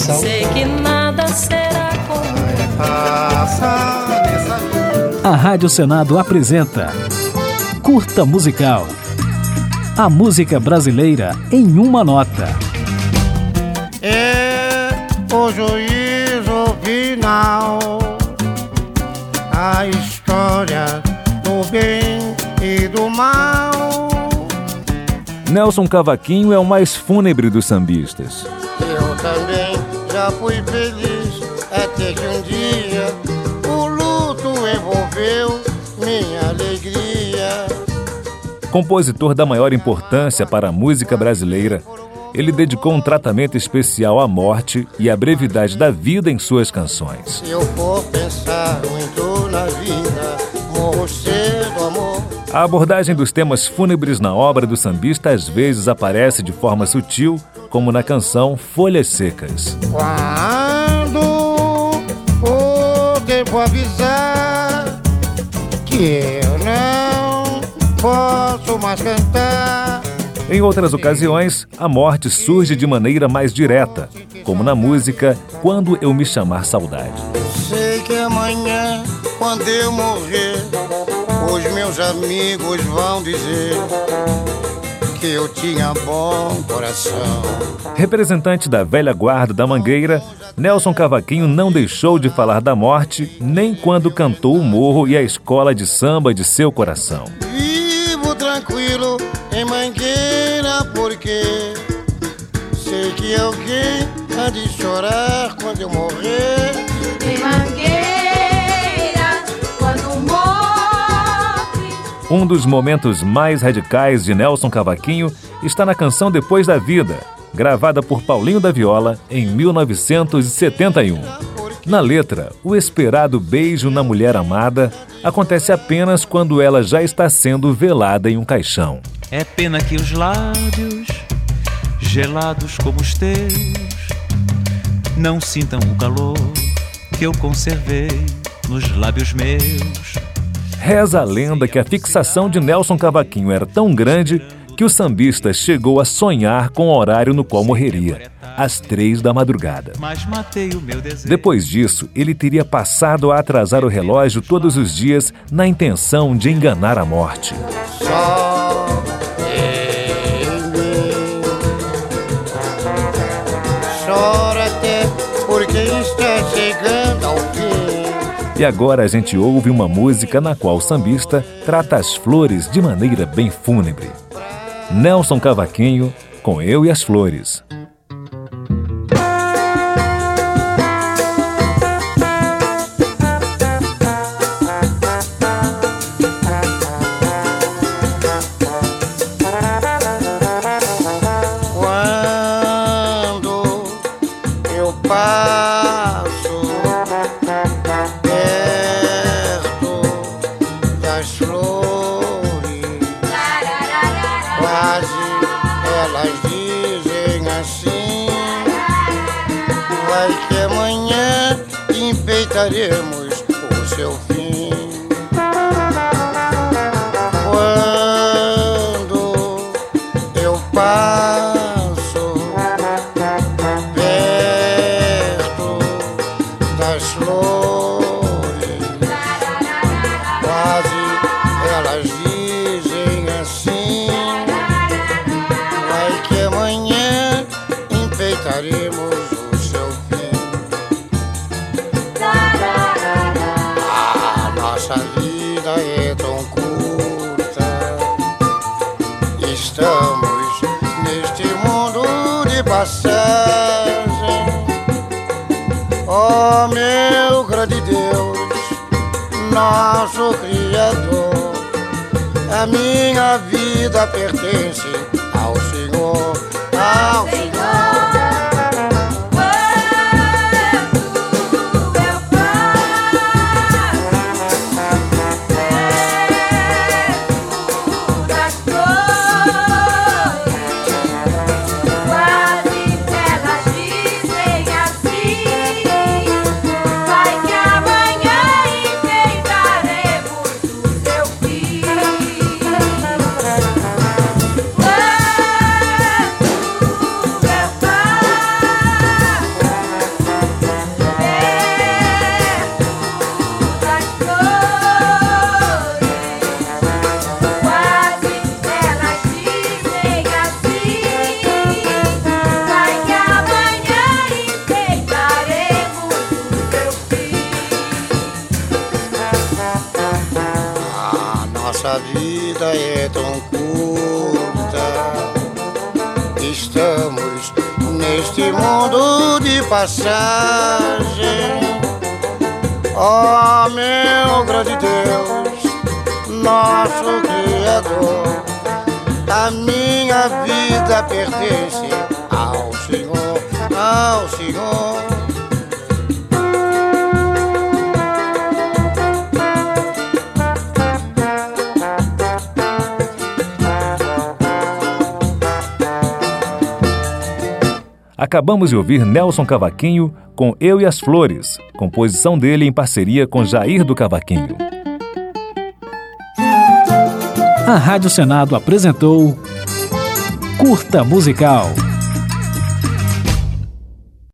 coração. Sei que nada será como A Rádio Senado apresenta Curta Musical. A música brasileira em uma nota. É o juízo final, a história do bem e do mal. Nelson Cavaquinho é o mais fúnebre dos sambistas. Eu também já fui feliz até que um dia o luto envolveu minha alegria. Compositor da maior importância para a música brasileira, ele dedicou um tratamento especial à morte e à brevidade da vida em suas canções. Se eu for pensar muito na vida, morro cedo, amor. A abordagem dos temas fúnebres na obra do sambista às vezes aparece de forma sutil, como na canção Folhas Secas. Quando o tempo avisar que eu não posso mais cantar. Em outras ocasiões, a morte surge de maneira mais direta, como na música Quando Eu Me Chamar Saudade. Sei que amanhã, quando eu morrer, os meus amigos vão dizer que eu tinha bom coração. Representante da velha guarda da Mangueira, Nelson Cavaquinho não deixou de falar da morte nem quando cantou o morro e a escola de samba de seu coração. Vivo tranquilo em Mangueira porque sei que alguém há de chorar quando eu morrer. Em Mangueira, quando morre. Um dos momentos mais radicais de Nelson Cavaquinho está na canção Depois da Vida, gravada por Paulinho da Viola em 1971. Na letra, o esperado beijo na mulher amada acontece apenas quando ela já está sendo velada em um caixão. É pena que os lábios, gelados como os teus, não sintam o calor que eu conservei nos lábios meus. Reza a lenda que a fixação de Nelson Cavaquinho era tão grande que o sambista chegou a sonhar com o horário no qual morreria, às 3 da madrugada. Mas matei o meu desejo. Depois disso, ele teria passado a atrasar o relógio todos os dias na intenção de enganar a morte. Só em mim chora até porque está chegando ao fim. E agora a gente ouve uma música na qual o sambista trata as flores de maneira bem fúnebre. Nelson Cavaquinho, com Eu e as Flores. Quando eu passo perto das flores, quase elas dizem assim: vai que amanhã enfeitaremos o seu fim. Quando eu passo perto das flores, quase elas dizem assim: vai que amanhã enfeitaremos o seu fim. A nossa vida é tão curta, estamos neste mundo de passagem. Oh, meu grande Deus, nosso Criador, a minha vida pertence ao Senhor, ao Senhor. Vai A vida é tão curta, estamos neste mundo de passagem. Ó meu grande Deus, nosso Criador, a minha vida pertence ao Senhor, ao Senhor. Acabamos de ouvir Nelson Cavaquinho com Eu e as Flores, composição dele em parceria com Jair do Cavaquinho. A Rádio Senado apresentou Curta Musical.